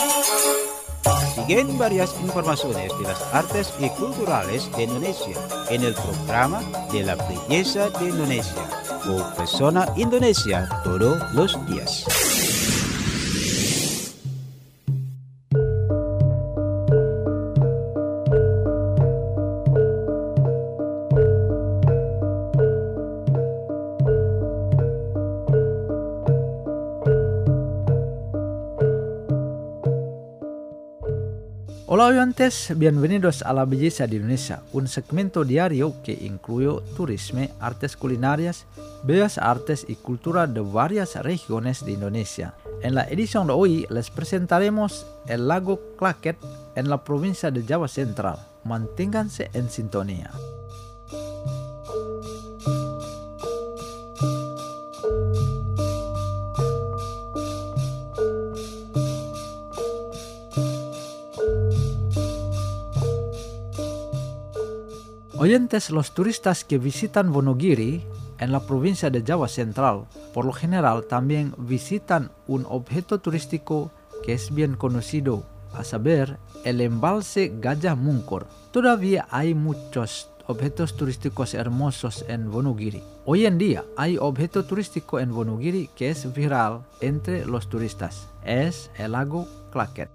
Siguen varias informaciones de las artes y culturales de Indonesia en el programa de la belleza de Indonesia o Persona Indonesia todos los días. Hola oyentes, bienvenidos a La Belleza de Indonesia, un segmento diario que incluye turismo, artes culinarias, bellas artes y cultura de varias regiones de Indonesia. En la edición de hoy les presentaremos el lago Klaket en la provincia de Java Central. Manténganse en sintonía. Oyentes, los turistas que visitan Wonogiri en la provincia de Java Central, por lo general también visitan un objeto turístico que es bien conocido, a saber, el embalse Gajah Mungkur. Todavía hay muchos objetos turísticos hermosos en Wonogiri. Hoy en día hay objeto turístico en Wonogiri que es viral entre los turistas. Es el lago Klaket.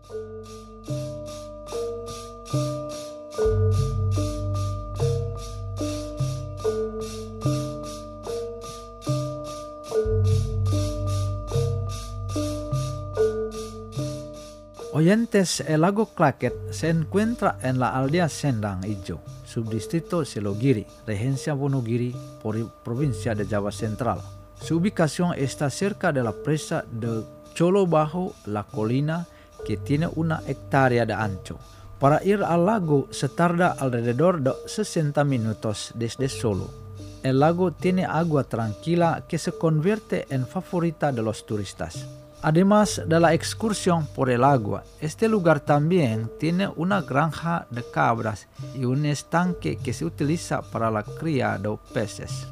Oyentes, el lago Klaket se encuentra en la aldea Sendang Ijo, subdistrito Selogiri, regencia Wonogiri, provincia de Java Central. Su ubicación está cerca de la presa de Colo bajo la colina, que tiene 1 hectárea de ancho. Para ir al lago se tarda alrededor de 60 minutos desde Solo. El lago tiene agua tranquila que se convierte en favorita de los turistas. Además de la excursión por el agua, este lugar también tiene una granja de cabras y un estanque que se utiliza para la cría de peces.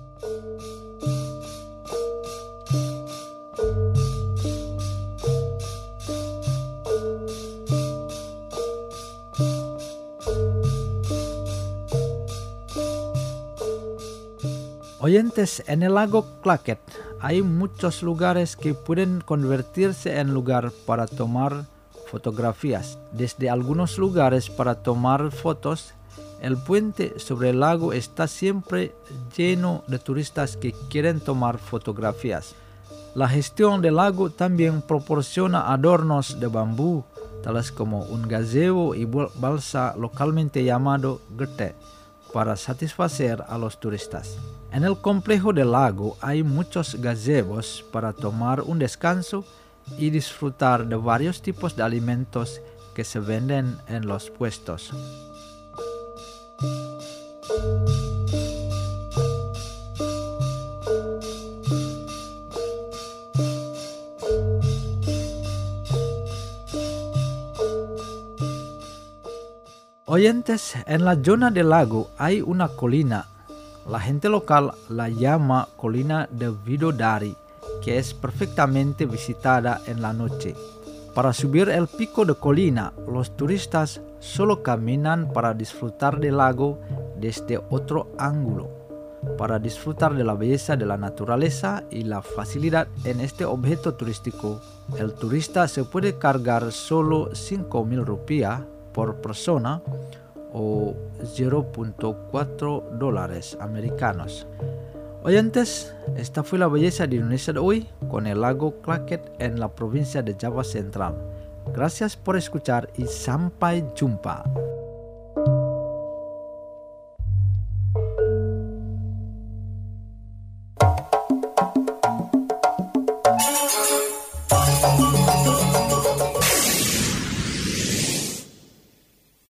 Oyentes, en el lago Klaket hay muchos lugares que pueden convertirse en lugar para tomar fotografías. Desde algunos lugares para tomar fotos, el puente sobre el lago está siempre lleno de turistas que quieren tomar fotografías. La gestión del lago también proporciona adornos de bambú, tales como un gazebo y balsa localmente llamado gete, para satisfacer a los turistas. En el complejo del lago hay muchos gazebos para tomar un descanso y disfrutar de varios tipos de alimentos que se venden en los puestos. Oyentes, en la zona del lago hay una colina. La gente local la llama Colina de Widodari, que es perfectamente visitada en la noche. Para subir el pico de colina, los turistas solo caminan para disfrutar del lago desde otro ángulo. Para disfrutar de la belleza de la naturaleza y la facilidad en este objeto turístico, el turista se puede cargar solo 5.000 rupias por persona o $0.4 americanos. Oyentes, esta fue la belleza de Indonesia de hoy con el lago Klaket en la provincia de Java Central. Gracias por escuchar y sampai jumpa.